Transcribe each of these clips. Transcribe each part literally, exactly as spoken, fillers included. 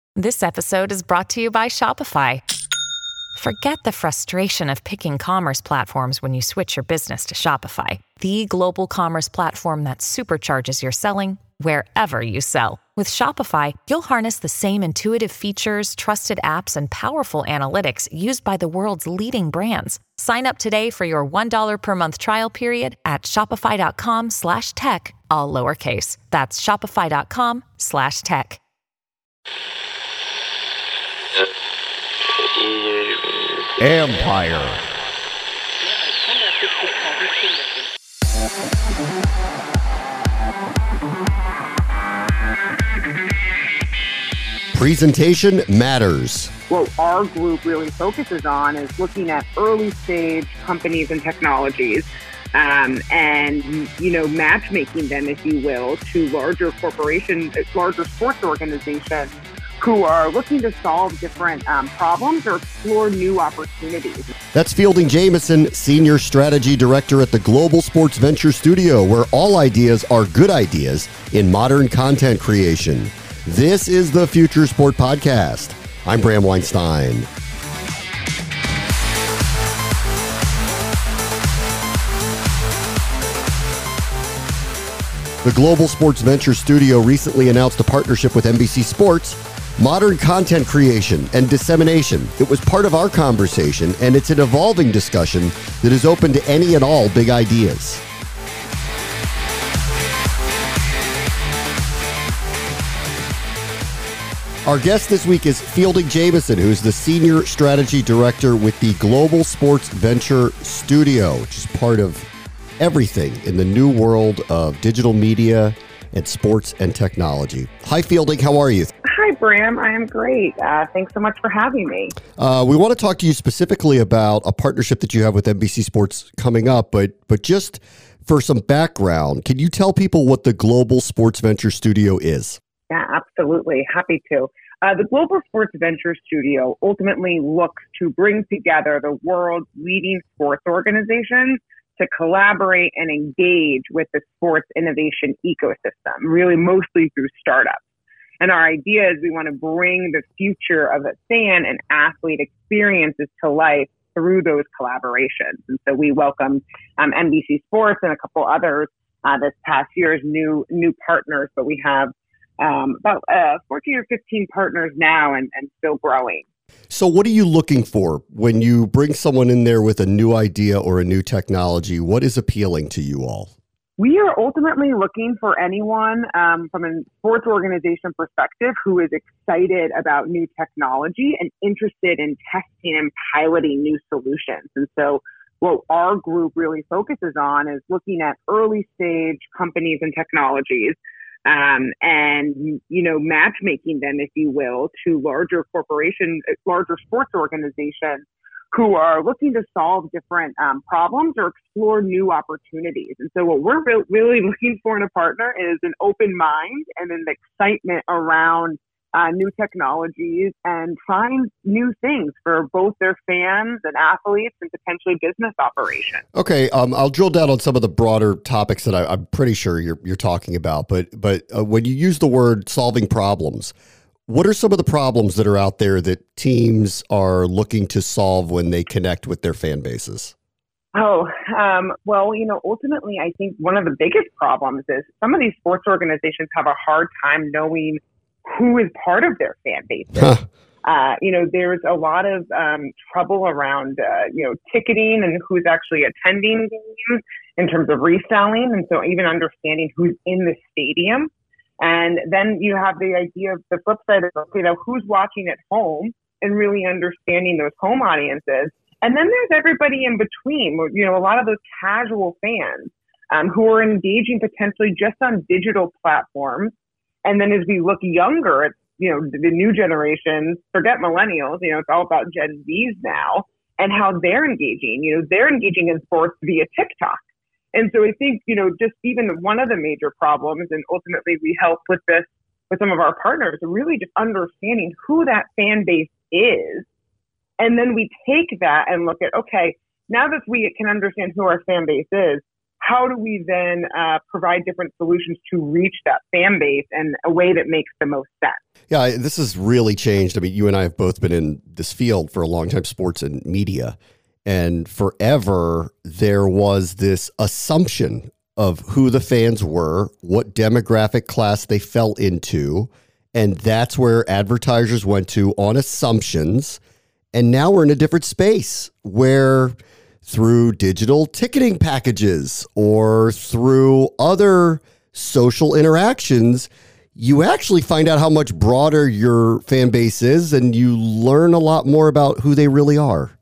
This episode is brought to you by Shopify. Forget the frustration of picking commerce platforms when you switch your business to Shopify, the global commerce platform that supercharges your selling wherever you sell. With Shopify, you'll harness the same intuitive features, trusted apps, and powerful analytics used by the world's leading brands. Sign up today for your one dollar per month trial period at shopify.com slash tech, all lowercase. That's shopify.com slash tech. Empire. Presentation matters. What our group really focuses on is looking at early stage companies and technologies um, and, you know, matchmaking them, if you will, to larger corporations, larger sports organizations who are looking to solve different um, problems or explore new opportunities. That's Fielding Jamison, Senior Strategy Director at the Global Sports Venture Studio, where all ideas are good ideas in modern content creation. This is the Future Sport Podcast. I'm Bram Weinstein. The Global Sports Venture Studio recently announced a partnership with N B C Sports, modern content creation and dissemination. It was part of our conversation, and it's an evolving discussion that is open to any and all big ideas. Our guest this week is Fielding Jamison, who's the Senior Strategy Director with the Global Sports Venture Studio, which is part of everything in the new world of digital media and sports and technology. Hi, Fielding. How are you? Hi, Bram. I am great. Uh, thanks so much for having me. Uh, we want to talk to you specifically about a partnership that you have with N B C Sports coming up, but but just for some background, can you tell people what the Global Sports Venture Studio is? Yeah, absolutely. Happy to. Uh, the Global Sports Venture Studio ultimately looks to bring together the world's leading sports organizations to collaborate and engage with the sports innovation ecosystem, really mostly through startups. And our idea is we want to bring the future of the fan and athlete experiences to life through those collaborations. And so we welcomed um, N B C Sports and a couple others uh, this past year as new new partners, but we have um, about uh, fourteen or fifteen partners now and, and still growing. So what are you looking for when you bring someone in there with a new idea or a new technology? What is appealing to you all? We are ultimately looking for anyone um, from a sports organization perspective who is excited about new technology and interested in testing and piloting new solutions. And so what our group really focuses on is looking at early stage companies and technologies um, and, you know, matchmaking them, if you will, to larger corporations, larger sports organizations who are looking to solve different um, problems or explore new opportunities. And so what we're re- really looking for in a partner is an open mind and an excitement around uh, new technologies and trying new things for both their fans and athletes and potentially business operations. Okay, um, I'll drill down on some of the broader topics that I, I'm pretty sure you're you're talking about. But but uh, when you use the word solving problems, what are some of the problems that are out there that teams are looking to solve when they connect with their fan bases? Oh, um, well, you know, ultimately, I think one of the biggest problems is some of these sports organizations have a hard time knowing who is part of their fan bases. Huh. Uh, you know, there's a lot of um, trouble around, uh, you know, ticketing and who's actually attending games in terms of reselling. And so even understanding who's in the stadium. And then you have the idea of the flip side of, you know, who's watching at home and really understanding those home audiences. And then there's everybody in between, you know, a lot of those casual fans um, who are engaging potentially just on digital platforms. And then as we look younger at, you know, the new generations, forget millennials, you know, it's all about Gen Zs now and how they're engaging. You know, they're engaging in sports via TikTok. And so I think, you know, just even one of the major problems, and ultimately we help with this with some of our partners, really just understanding who that fan base is. And then we take that and look at, okay, now that we can understand who our fan base is, how do we then uh, provide different solutions to reach that fan base in a way that makes the most sense? Yeah, this has really changed. I mean, you and I have both been in this field for a long time, sports and media. And forever, there was this assumption of who the fans were, what demographic class they fell into. And that's where advertisers went to on assumptions. And now we're in a different space where through digital ticketing packages or through other social interactions, you actually find out how much broader your fan base is and you learn a lot more about who they really are.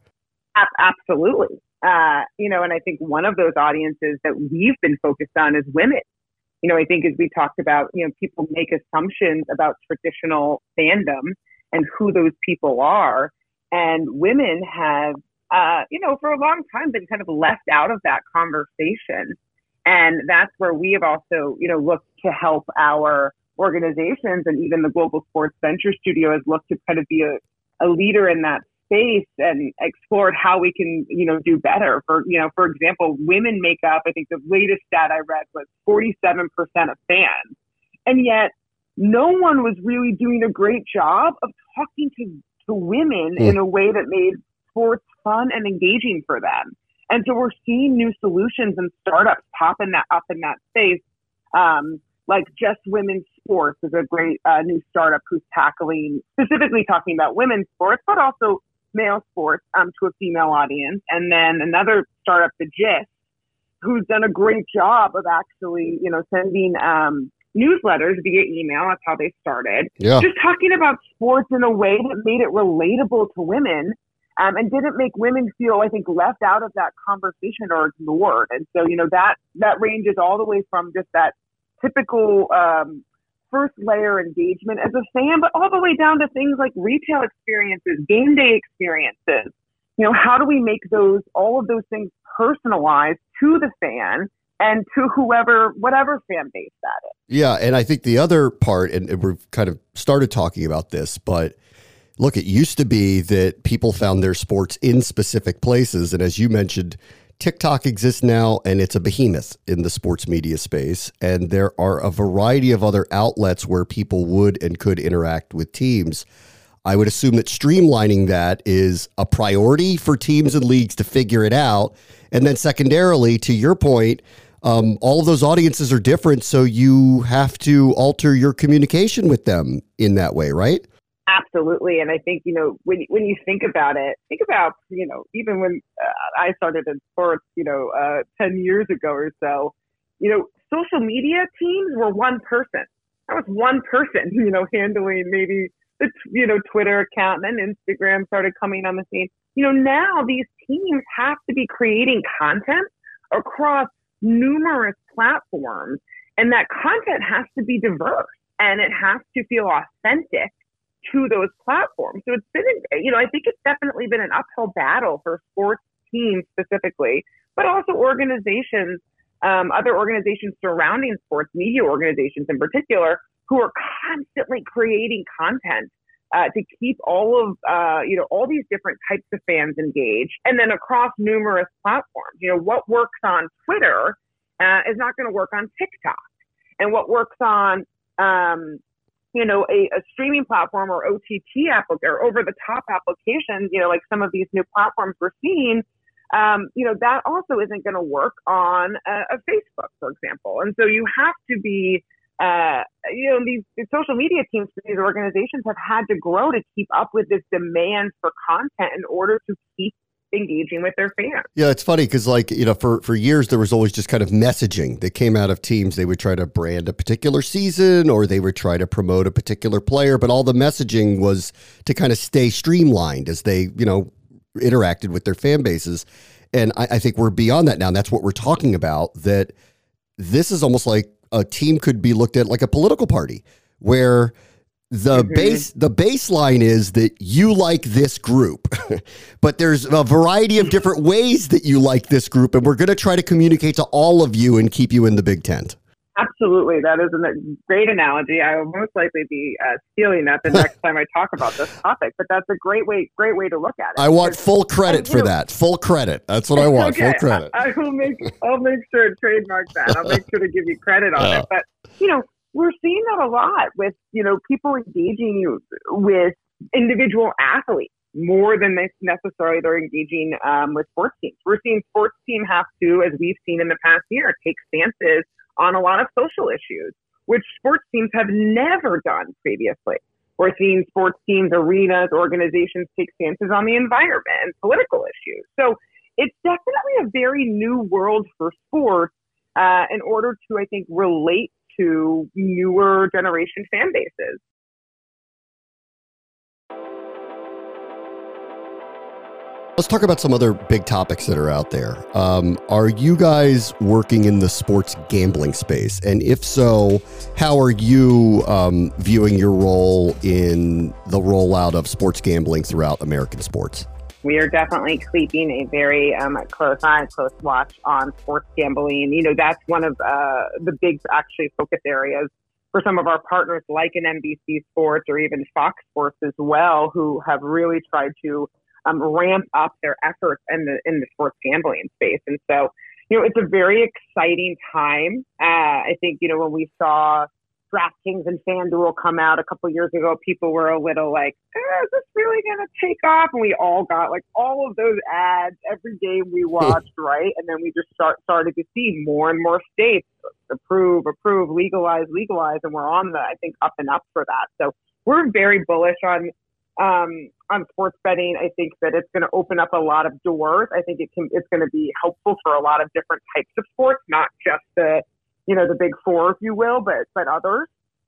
Absolutely. Uh, you know, and I think one of those audiences that we've been focused on is women. You know, I think as we talked about, you know, people make assumptions about traditional fandom and who those people are. And women have, uh, you know, for a long time been kind of left out of that conversation. And that's where we have also, you know, looked to help our organizations, and even the Global Sports Venture Studio has looked to kind of be a, a leader in that space and explored how we can, you know, do better. For, you know, for example, women make up, I think the latest stat I read was forty-seven percent of fans. And yet no one was really doing a great job of talking to, to women mm. in a way that made sports fun and engaging for them. And so we're seeing new solutions and startups popping that up in that space. Um, like Just Women's Sports is a great uh, new startup who's tackling, specifically talking about women's sports, but also male sports um, to a female audience. And then another startup, The Gist, who's done a great job of actually, you know, sending um, newsletters via email. That's how they started. Yeah. Just talking about sports in a way that made it relatable to women. Um, and didn't make women feel, I think, left out of that conversation or ignored. And so, you know, that that ranges all the way from just that typical um, first layer engagement as a fan, but all the way down to things like retail experiences, game day experiences. You know, how do we make those, all of those things personalized to the fan and to whoever, whatever fan base that is? Yeah, and I think the other part, and we've kind of started talking about this, but look, it used to be that people found their sports in specific places. And as you mentioned, TikTok exists now, and it's a behemoth in the sports media space. And there are a variety of other outlets where people would and could interact with teams. I would assume that streamlining that is a priority for teams and leagues to figure it out. And then secondarily, to your point, um, all of those audiences are different. So you have to alter your communication with them in that way, right? Absolutely. And I think, you know, when when you think about it, think about, you know, even when uh, I started in sports, you know, uh, ten years ago or so, you know, social media teams were one person. That was one person, you know, handling maybe the, you know, Twitter account, and then Instagram started coming on the scene. You know, now these teams have to be creating content across numerous platforms, and that content has to be diverse and it has to feel authentic to those platforms. So it's been, you know, I think it's definitely been an uphill battle for sports teams specifically, but also organizations, um, other organizations surrounding sports, media organizations in particular, who are constantly creating content uh, to keep all of, uh, you know, all these different types of fans engaged, and then across numerous platforms. You know, what works on Twitter uh, is not going to work on TikTok, and what works on um, you know, a, a streaming platform or O T T app or over the top applications, you know, like some of these new platforms we're seeing, um, you know, that also isn't going to work on a, a Facebook, for example. And so you have to be, uh, you know, these, these social media teams for these organizations have had to grow to keep up with this demand for content in order to keep engaging with their fans. Yeah, it's funny because, like, you know, for, for years there was always just kind of messaging that came out of teams. They would try to brand a particular season or they would try to promote a particular player, but all the messaging was to kind of stay streamlined as they, you know, interacted with their fan bases. And I, I think we're beyond that now. And that's what we're talking about, that this is almost like a team could be looked at like a political party where The mm-hmm. base, the baseline is that you like this group, but there's a variety of different ways that you like this group, and we're going to try to communicate to all of you and keep you in the big tent. Absolutely. That is a great analogy. I will most likely be uh, stealing that the next time I talk about this topic, but that's a great way, great way to look at it. I want full credit and, for know, that. Full credit. That's what I want. Okay. Full credit. I, I will make, I'll make sure to trademark that. I'll make sure to give you credit on yeah. it. But, you know, we're seeing that a lot with, you know, people engaging with individual athletes more than they necessarily they're engaging um, with sports teams. We're seeing sports teams have to, as we've seen in the past year, take stances on a lot of social issues, which sports teams have never done previously. We're seeing sports teams, arenas, organizations take stances on the environment and political issues. So it's definitely a very new world for sports uh, in order to, I think, relate to newer generation fan bases. Let's talk about some other big topics that are out there. Um, are you guys working in the sports gambling space? And if so, how are you um, viewing your role in the rollout of sports gambling throughout American sports? We are definitely keeping a very um, close eye, close watch on sports gambling. You know, that's one of uh, the big, actually, focus areas for some of our partners like an N B C Sports or even Fox Sports as well, who have really tried to Um, ramp up their efforts in the in the sports gambling space. And so, you know, it's a very exciting time. Uh, I think, you know, when we saw DraftKings and FanDuel come out a couple of years ago, people were a little like, eh, is this really going to take off? And we all got like all of those ads every game we watched, right? And then we just start started to see more and more states approve, approve, legalize, legalize. And we're on the, I think, up and up for that. So we're very bullish on Um, on sports betting. I think that it's going to open up a lot of doors. I think it can, it's going to be helpful for a lot of different types of sports, not just the, you know, the big four, if you will, but, but others.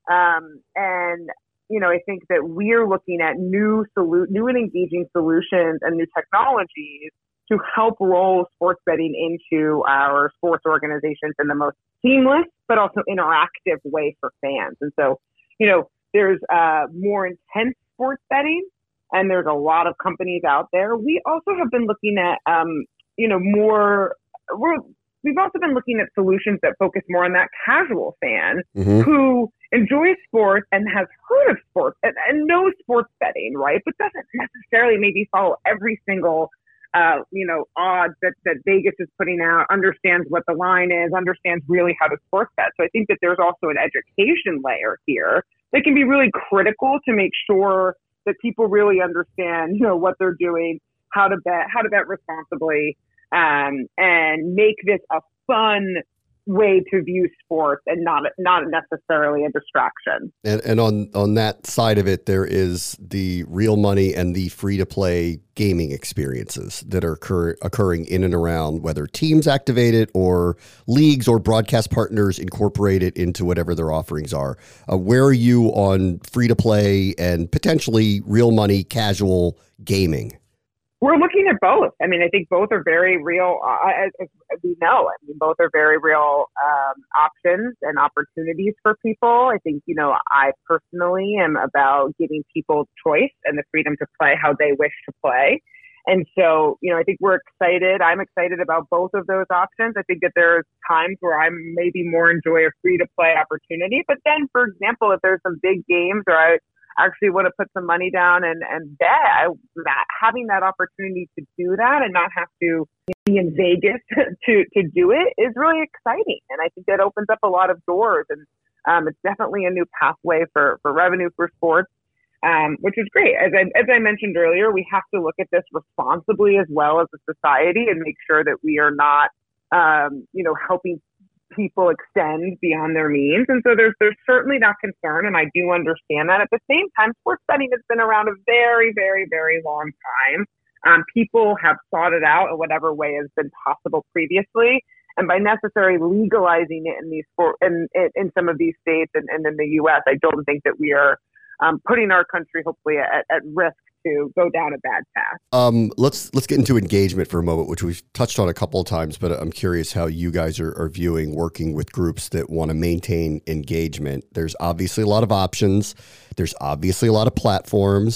Um, and, you know, I think that we're looking at new solu- new and engaging solutions and new technologies to help roll sports betting into our sports organizations in the most seamless, but also interactive way for fans. And so, you know, there's uh, more intense sports betting, and there's a lot of companies out there. We also have been looking at, um, you know, more, we're, we've also been looking at solutions that focus more on that casual fan mm-hmm. who enjoys sports and has heard of sports and, and knows sports betting, right? But doesn't necessarily maybe follow every single, uh, you know, odds that, that Vegas is putting out, understands what the line is, understands really how to sports bet. So I think that there's also an education layer here that can be really critical to make sure that people really understand, you know, what they're doing, how to bet, how to bet responsibly, um, and make this a fun way to view sports and not not necessarily a distraction. And, and on, on that side of it, there is the real money and the free-to-play gaming experiences that are occur, occurring in and around, whether teams activate it or leagues or broadcast partners incorporate it into whatever their offerings are. Uh, where are you on free-to-play and potentially real money casual gaming? We're looking at both. I mean, I think both are very real, uh, as, as we know. I mean, both are very real um, options and opportunities for people. I think, you know, I personally am about giving people choice and the freedom to play how they wish to play. And so, you know, I think we're excited. I'm excited about both of those options. I think that there's times where I maybe more enjoy a free-to-play opportunity. But then, for example, if there's some big games or I actually want to put some money down and, and bet, I, that, having that opportunity to do that and not have to be in Vegas to, to do it is really exciting. And I think that opens up a lot of doors. And um, it's definitely a new pathway for, for revenue for sports, um, which is great. As I, as I mentioned earlier, we have to look at this responsibly as well as a society and make sure that we are not, um, you know, helping people extend beyond their means. And so there's there's certainly that concern, and I do understand that. At the same time, sports betting has been around a very, very, very long time. Um, people have sought it out in whatever way has been possible previously. And by necessarily legalizing it in these in, in some of these states and, and in the U S, I don't think that we are um, putting our country hopefully at, at risk to go down a bad path. Um, let's let's get into engagement for a moment, which we've touched on a couple of times, but I'm curious how you guys are, are viewing working with groups that want to maintain engagement. There's obviously a lot of options. There's obviously a lot of platforms.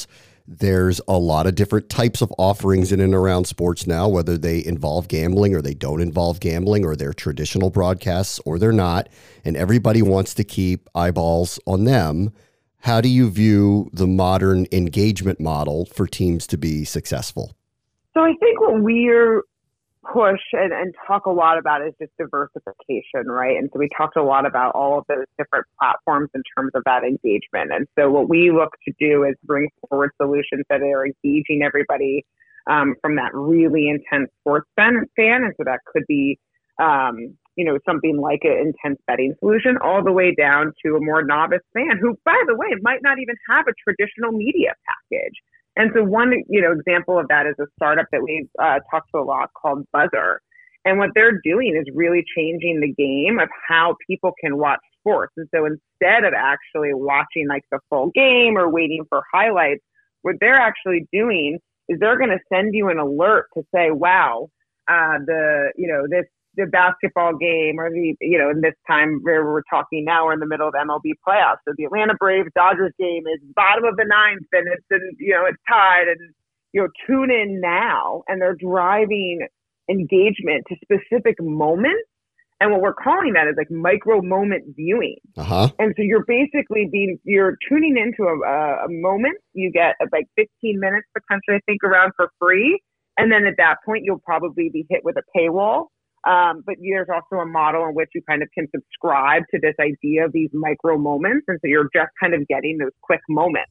There's a lot of different types of offerings in and around sports now, whether they involve gambling or they don't involve gambling, or they're traditional broadcasts or they're not. And everybody wants to keep eyeballs on them. How do you view the modern engagement model for teams to be successful? So I think what we're push and, and talk a lot about is just diversification, right? And so we talked a lot about all of those different platforms in terms of that engagement. And so what we look to do is bring forward solutions that are engaging everybody um, from that really intense sports fan, fan. And so that could be, um, you know, something like an intense betting solution, all the way down to a more novice fan who, by the way, might not even have a traditional media package. And so one, you know, example of that is a startup that we've uh, talked to a lot called Buzzer. And what they're doing is really changing the game of how people can watch sports. And so instead of actually watching like the full game or waiting for highlights, what they're actually doing is they're going to send you an alert to say, wow, uh, the, you know, this, the basketball game or the, you know, in this time where we're talking now, we're in the middle of M L B playoffs. So the Atlanta Braves Dodgers game is bottom of the ninth and it's, in, you know, it's tied and, you know, tune in now. And they're driving engagement to specific moments. And what we're calling that is like micro moment viewing. Uh-huh. And so you're basically being, you're tuning into a, a moment. You get like fifteen minutes potentially, I think, around for free. And then at that point, you'll probably be hit with a paywall. Um, but there's also a model in which you kind of can subscribe to this idea of these micro moments. And so you're just kind of getting those quick moments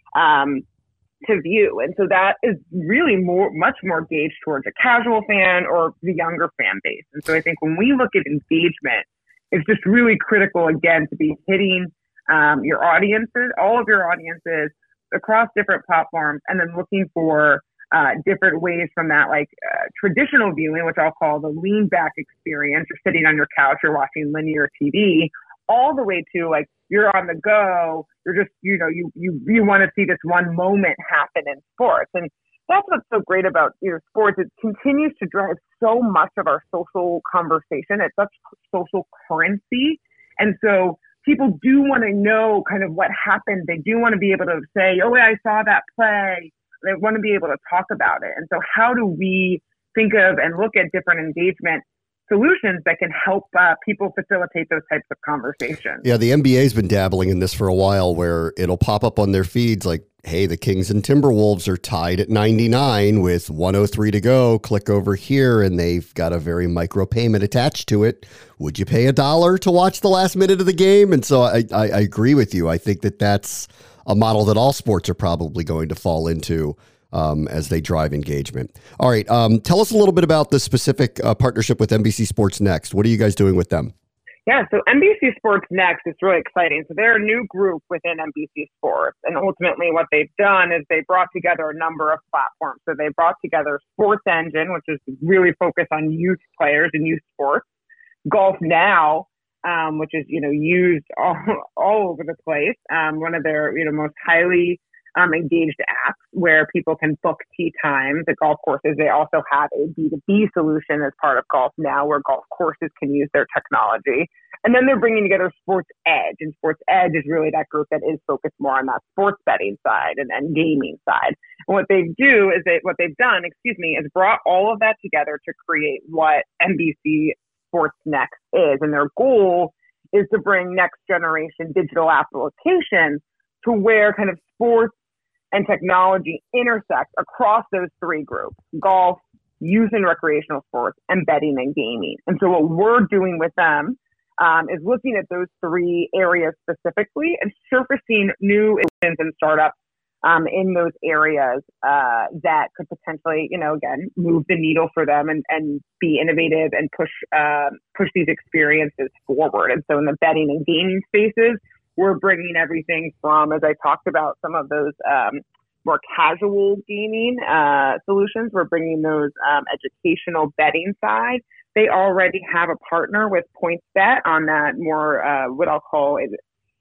um, to view. And so that is really more, much more gauged towards a casual fan or the younger fan base. And so I think when we look at engagement, it's just really critical, again, to be hitting um, your audiences, all of your audiences across different platforms, and then looking for Uh, different ways from that, like uh, traditional viewing, which I'll call the lean back experience. You're sitting on your couch, you're watching linear T V, all the way to like you're on the go. You're just, you know, you you you want to see this one moment happen in sports, and that's what's so great about you know sports. It continues to drive so much of our social conversation. It's such social currency, and so people do want to know kind of what happened. They do want to be able to say, "Oh, I saw that play." They want to be able to talk about it. And so how do we think of and look at different engagement solutions that can help uh, people facilitate those types of conversations? Yeah, the N B A's been dabbling in this for a while, where it'll pop up on their feeds like, hey, the Kings and Timberwolves are tied at ninety-nine with one oh three to go. Click over here, and they've got a very micro payment attached to it. Would you pay a dollar to watch the last minute of the game? And so I, I, I agree with you. I think that that's a model that all sports are probably going to fall into um, as they drive engagement. All right. Um, tell us a little bit about the specific uh, partnership with N B C Sports Next. What are you guys doing with them? Yeah, so N B C Sports Next is really exciting. So they're a new group within N B C Sports. And ultimately what they've done is they brought together a number of platforms. So they brought together Sports Engine, which is really focused on youth players and youth sports. Golf Now, Um, which is, you know, used all, all over the place. Um, one of their, you know, most highly um, engaged apps where people can book tee times at golf courses. They also have a B two B solution as part of Golf Now where golf courses can use their technology. And then they're bringing together Sports Edge. And Sports Edge is really that group that is focused more on that sports betting side and, and gaming side. And what they do is they, what they've done, excuse me, is brought all of that together to create what N B C Sports Next is. And their goal is to bring next generation digital applications to where kind of sports and technology intersect across those three groups: golf, youth and recreational sports, and betting and gaming. And so what we're doing with them um, is looking at those three areas specifically and surfacing new innovations and startups Um, in those areas uh, that could potentially, you know, again, move the needle for them and, and be innovative and push uh, push these experiences forward. And so in the betting and gaming spaces, we're bringing everything from, as I talked about, some of those um, more casual gaming uh, solutions. We're bringing those um, educational betting side. They already have a partner with PointsBet on that more, uh, what I'll call it,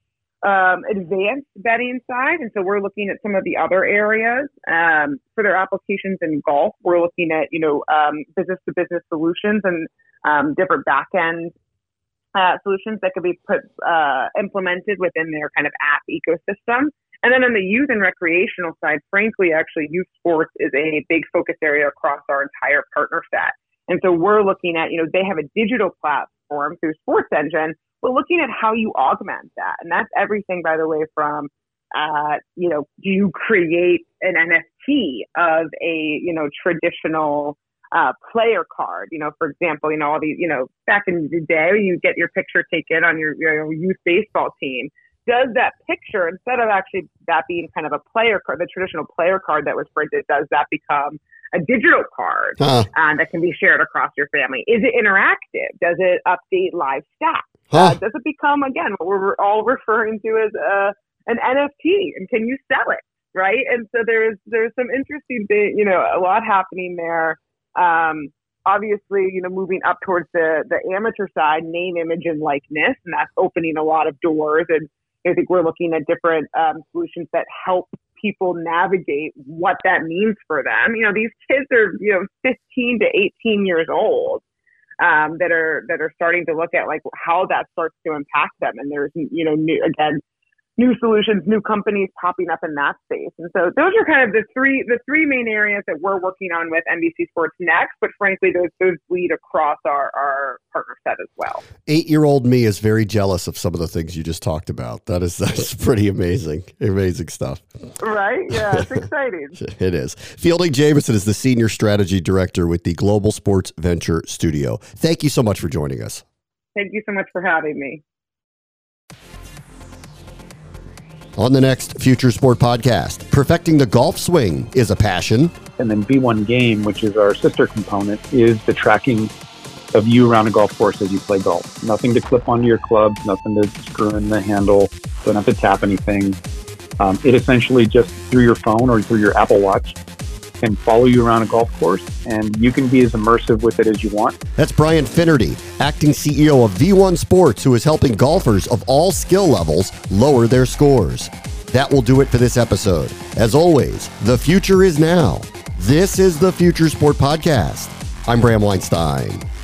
Um, advanced betting side. And so we're looking at some of the other areas um, for their applications in golf. We're looking at, you know, um, business to business solutions and um, different back end uh, solutions that could be put, uh, implemented within their kind of app ecosystem. And then on the youth and recreational side, frankly, actually, youth sports is a big focus area across our entire partner set. And so we're looking at, you know, they have a digital platform through Sports Engine, but looking at how you augment that. And that's everything, by the way, from, uh, you know, do you create an N F T of a, you know, traditional uh, player card? You know, for example, you know, all these, you know, back in the day, you get your picture taken on your, your youth baseball team. Does that picture, instead of actually that being kind of a player card, the traditional player card that was printed, does that become a digital card huh. uh, that can be shared across your family? Is it interactive? Does it update live stats? Huh. Uh, does it become, again, what we're all referring to as a, an N F T? And can you sell it, right? And so there's there's some interesting, thing, you know, a lot happening there. Um, obviously, you know, moving up towards the, the amateur side, name, image, and likeness, and that's opening a lot of doors. And I think we're looking at different um, solutions that help people navigate what that means for them. You know, these kids are, you know, fifteen to eighteen years old um, that are that are starting to look at like how that starts to impact them. And there's, you know, new, again, new solutions, new companies popping up in that space. And so those are kind of the three the three main areas that we're working on with N B C Sports Next. But frankly, those those bleed across our, our partner set as well. Eight-year-old me is very jealous of some of the things you just talked about. That is that's pretty amazing. Amazing stuff. Right? Yeah, it's exciting. It is. Fielding Jamieson is the Senior Strategy Director with the Global Sports Venture Studio. Thank you so much for joining us. Thank you so much for having me. On the next Future Sport podcast, perfecting the golf swing is a passion. And then B one Game, which is our sister component, is the tracking of you around a golf course as you play golf. Nothing to clip onto your clubs, nothing to screw in the handle, don't have to tap anything. Um, it essentially just through your phone or through your Apple Watch can follow you around a golf course, and you can be as immersive with it as you want. That's Brian Finnerty, acting C E O of V one Sports, who is helping golfers of all skill levels lower their scores. That will do it for this episode. As always, the future is now. This is the Future Sport Podcast. I'm Bram Weinstein.